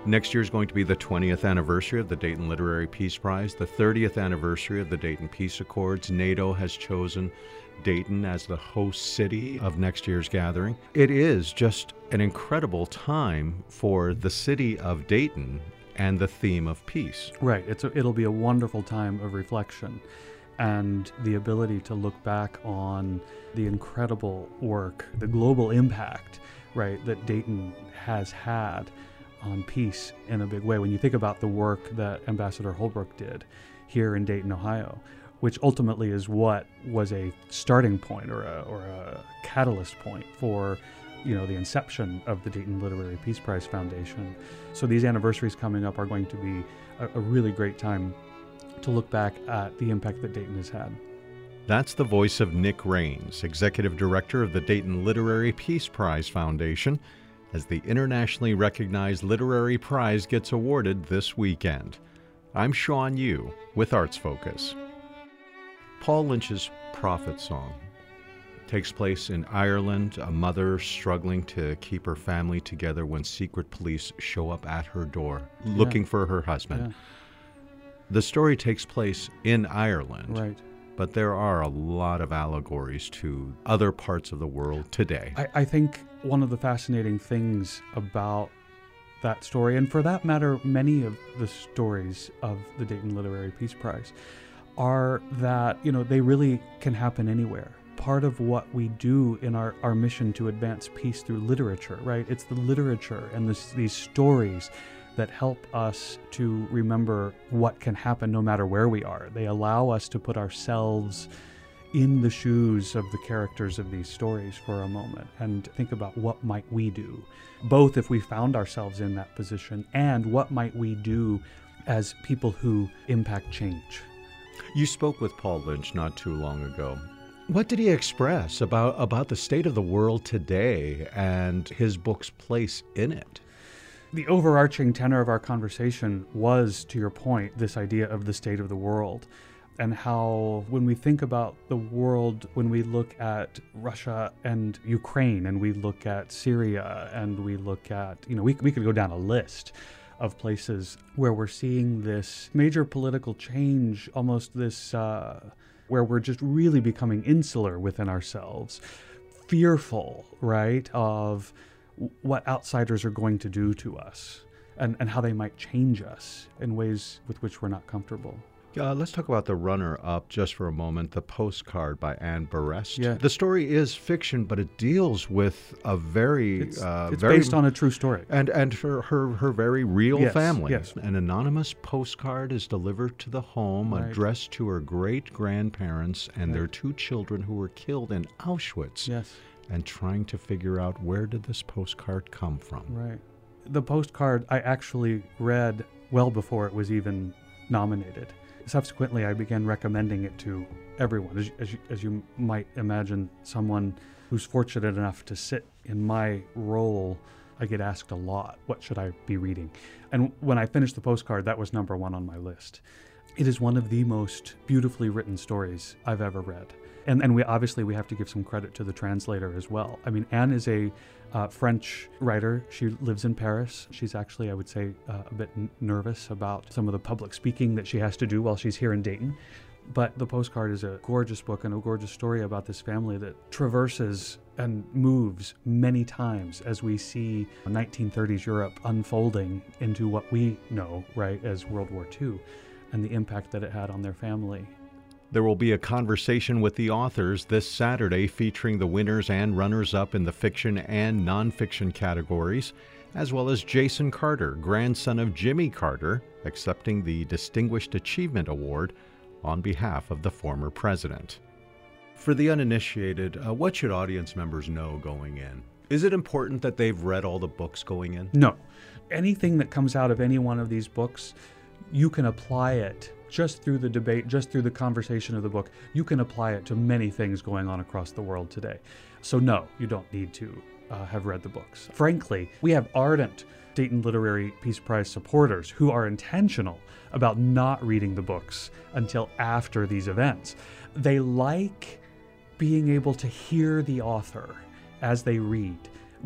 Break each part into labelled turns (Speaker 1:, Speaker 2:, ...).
Speaker 1: Next year is going to be the 20th anniversary of the Dayton Literary Peace Prize, the 30th anniversary of the Dayton Peace Accords. NATO has chosen Dayton as the host city of next year's gathering. It is just an incredible time for the city of Dayton and the theme of peace.
Speaker 2: Right. It'll be a wonderful time of reflection and the ability to look back on the incredible work, the global impact, right, that Dayton has had on peace in a big way. When you think about the work that Ambassador Holbrooke did here in Dayton, Ohio, which ultimately is what was a starting point or a catalyst point for the inception of the Dayton Literary Peace Prize Foundation. So these anniversaries coming up are going to be a really great time to look back at the impact that Dayton has had.
Speaker 1: That's the voice of Nick Rains, Executive Director of the Dayton Literary Peace Prize Foundation, as the internationally recognized literary prize gets awarded this weekend. I'm Sean Yu with Arts Focus. Paul Lynch's Prophet Song takes place in Ireland, a mother struggling to keep her family together when secret police show up at her door looking for her husband.
Speaker 2: Yeah.
Speaker 1: The story takes place in Ireland,
Speaker 2: right,
Speaker 1: but there are a lot of allegories to other parts of the world today.
Speaker 2: I think one of the fascinating things about that story, and for that matter, many of the stories of the Dayton Literary Peace Prize, are that, they really can happen anywhere. Part of what we do in our mission to advance peace through literature, right? It's the literature and these stories that help us to remember what can happen no matter where we are. They allow us to put ourselves in the shoes of the characters of these stories for a moment and think about what might we do, both if we found ourselves in that position and what might we do as people who impact change.
Speaker 1: You spoke with Paul Lynch not too long ago. What did he express about the state of the world today and his book's place in it?
Speaker 2: The overarching tenor of our conversation was, to your point, this idea of the state of the world and how when we think about the world, when we look at Russia and Ukraine and we look at Syria and we look at, we could go down a list of places where we're seeing this major political change, almost this, where we're just really becoming insular within ourselves, fearful, right, of what outsiders are going to do to us and how they might change us in ways with which we're not comfortable.
Speaker 1: Let's talk about the runner-up just for a moment, The Postcard by Anne Berest.
Speaker 2: Yeah.
Speaker 1: The story is fiction, but it deals with a very...
Speaker 2: It's based on a true story.
Speaker 1: And for her very real family.
Speaker 2: Yes.
Speaker 1: An anonymous postcard is delivered to the home,
Speaker 2: Right.
Speaker 1: addressed to her great-grandparents and their two children who were killed in Auschwitz.
Speaker 2: Yes.
Speaker 1: And trying to figure out, where did this postcard come from?
Speaker 2: Right. The postcard I actually read well before it was even nominated. Subsequently, I began recommending it to everyone. As you might imagine, someone who's fortunate enough to sit in my role, I get asked a lot, what should I be reading? And when I finished the postcard, that was number one on my list. It is one of the most beautifully written stories I've ever read. And we have to give some credit to the translator as well. I mean, Anne is a French writer. She lives in Paris. She's actually, I would say, a bit nervous about some of the public speaking that she has to do while she's here in Dayton. But The Postcard is a gorgeous book and a gorgeous story about this family that traverses and moves many times as we see 1930s Europe unfolding into what we know, right, as World War II, and the impact that it had on their family.
Speaker 1: There will be a conversation with the authors this Saturday featuring the winners and runners-up in the fiction and nonfiction categories, as well as Jason Carter, grandson of Jimmy Carter, accepting the Distinguished Achievement Award on behalf of the former president. For the uninitiated, what should audience members know going in? Is it important that they've read all the books going in?
Speaker 2: No. Anything that comes out of any one of these books, you can apply it just through the debate, just through the conversation of the book. You can apply it to many things going on across the world today. So no, you don't need to have read the books. Frankly, we have ardent Dayton Literary Peace Prize supporters who are intentional about not reading the books until after these events. They like being able to hear the author as they read.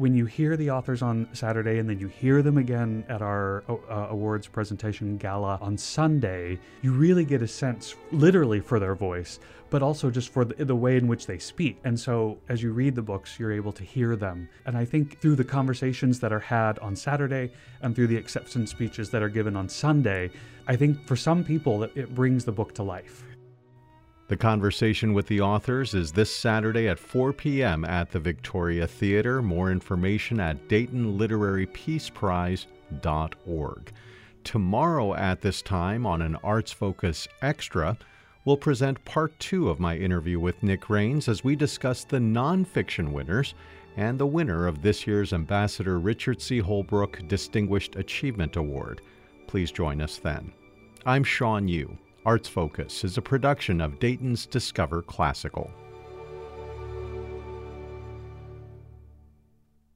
Speaker 2: when you hear the authors on Saturday and then you hear them again at our awards presentation gala on Sunday, you really get a sense literally for their voice, but also just for the way in which they speak. And so as you read the books, you're able to hear them. And I think through the conversations that are had on Saturday and through the acceptance speeches that are given on Sunday, I think for some people it brings the book to life.
Speaker 1: The conversation with the authors is this Saturday at 4 p.m. at the Victoria Theatre. More information at DaytonLiteraryPeacePrize.org. Tomorrow at this time on an Arts Focus Extra, we'll present part 2 of my interview with Nick Raines as we discuss the nonfiction winners and the winner of this year's Ambassador Richard C. Holbrooke Distinguished Achievement Award. Please join us then. I'm Sean Yu. Arts Focus is a production of Dayton's Discover Classical.